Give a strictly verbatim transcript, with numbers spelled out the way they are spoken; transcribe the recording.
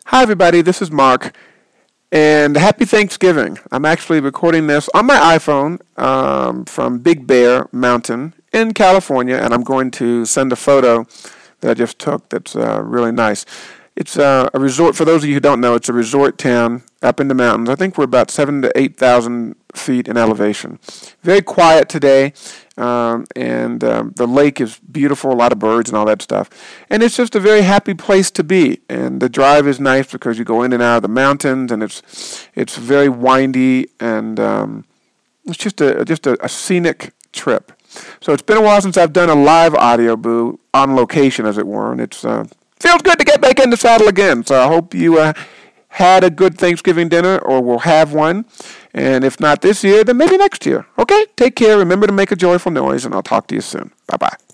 Hi, everybody. This is Mark, and happy Thanksgiving. I'm actually recording this on my iPhone um, from Big Bear Mountain in California, and I'm going to send a photo that I just took that's uh, really nice. It's uh, a resort. For those of you who don't know, it's a resort town up in the mountains. I think we're about seven to eight thousand feet in elevation. Very quiet today, um, and um, the lake is beautiful. A lot of birds and all that stuff. And it's just a very happy place to be. And the drive is nice because you go in and out of the mountains, and it's it's very windy, and um, it's just a just a, a scenic trip. So it's been a while since I've done a live audio boo on location, as it were, and it's uh, feels good to get back in the saddle again. So I hope you uh, had a good Thanksgiving dinner or will have one. And if not this year, then maybe next year. Okay? Take care. Remember to make a joyful noise, and I'll talk to you soon. Bye-bye.